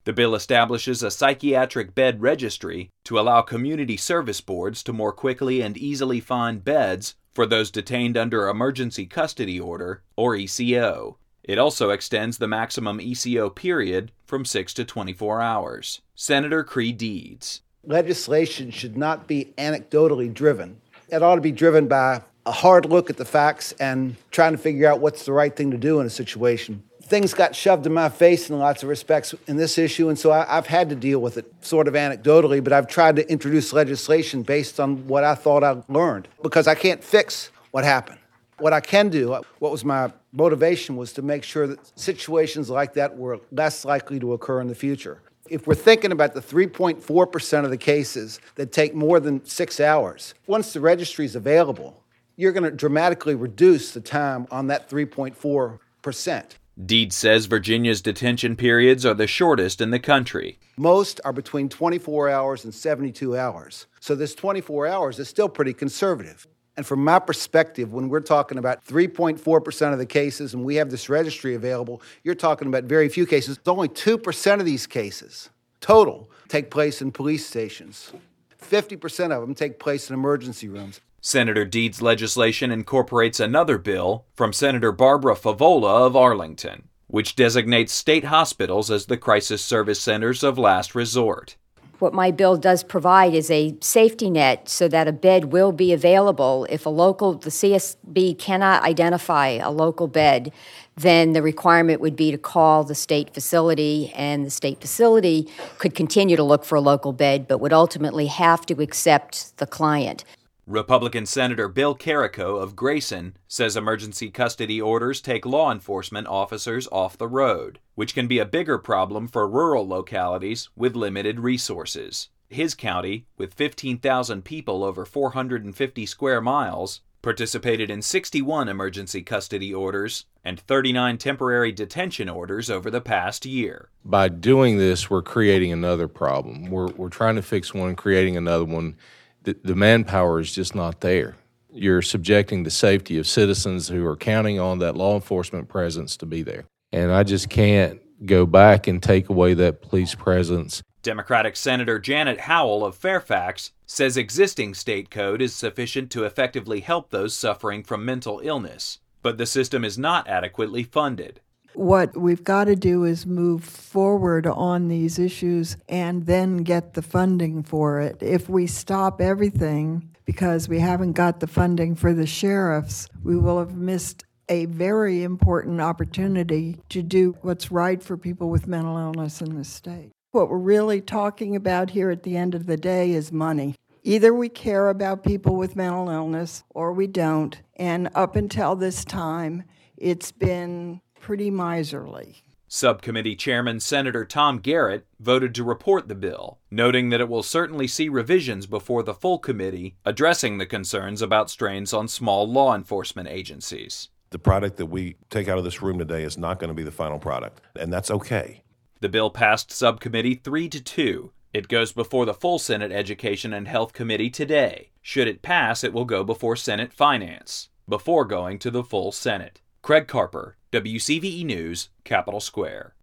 The bill establishes a psychiatric bed registry to allow community service boards to more quickly and easily find beds for those detained under emergency custody order, or ECO. It also extends the maximum ECO period from 6 to 24 hours. Senator Creigh Deeds. Legislation should not be anecdotally driven. It ought to be driven by a hard look at the facts and trying to figure out what's the right thing to do in a situation. Things got shoved in my face in lots of respects in this issue, and so I've had to deal with it sort of anecdotally, but I've tried to introduce legislation based on what I thought I learned, because I can't fix what happened. What I can do, what was my motivation, was to make sure that situations like that were less likely to occur in the future. If we're thinking about the 3.4% of the cases that take more than 6 hours, once the registry is available, you're going to dramatically reduce the time on that 3.4%. Deeds says Virginia's detention periods are the shortest in the country. Most are between 24 hours and 72 hours. So this 24 hours is still pretty conservative. And from my perspective, when we're talking about 3.4% of the cases and we have this registry available, you're talking about very few cases. Only 2% of these cases total take place in police stations. 50% of them take place in emergency rooms. Senator Deeds' legislation incorporates another bill from Senator Barbara Favola of Arlington, which designates state hospitals as the crisis service centers of last resort. What my bill does provide is a safety net so that a bed will be available. If the CSB cannot identify a local bed, then the requirement would be to call the state facility, and the state facility could continue to look for a local bed, but would ultimately have to accept the client. Republican Senator Bill Carrico of Grayson says emergency custody orders take law enforcement officers off the road, which can be a bigger problem for rural localities with limited resources. His county, with 15,000 people over 450 square miles, participated in 61 emergency custody orders and 39 temporary detention orders over the past year. By doing this, we're creating another problem. We're trying to fix one and creating another one. The manpower is just not there. You're subjecting the safety of citizens who are counting on that law enforcement presence to be there. And I just can't go back and take away that police presence. Democratic Senator Janet Howell of Fairfax says existing state code is sufficient to effectively help those suffering from mental illness, but the system is not adequately funded. What we've got to do is move forward on these issues and then get the funding for it. If we stop everything because we haven't got the funding for the sheriffs, we will have missed a very important opportunity to do what's right for people with mental illness in the state. What we're really talking about here at the end of the day is money. Either we care about people with mental illness or we don't. And up until this time, it's been pretty miserly. Subcommittee Chairman Senator Tom Garrett voted to report the bill, noting that it will certainly see revisions before the full committee addressing the concerns about strains on small law enforcement agencies. The product that we take out of this room today is not going to be the final product, and that's okay. The bill passed subcommittee 3-2. It goes before the full Senate Education and Health Committee today. Should it pass, it will go before Senate Finance, before going to the full Senate. Craig Carper, WCVE News, Capitol Square.